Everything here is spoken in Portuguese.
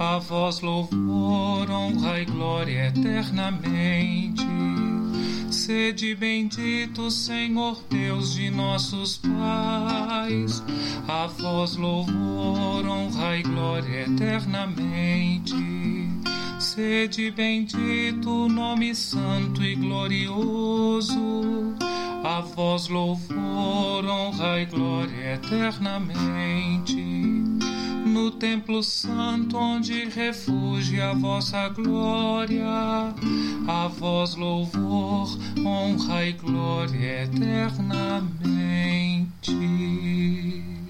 A vós louvor, honra e glória eternamente. Sede bendito, Senhor Deus de nossos pais. A vós louvor, honra e glória eternamente. Sede bendito, nome santo e glorioso. A vós louvor, honra e glória eternamente. No templo santo onde refugia a vossa glória, a vós louvor, honra e glória eternamente.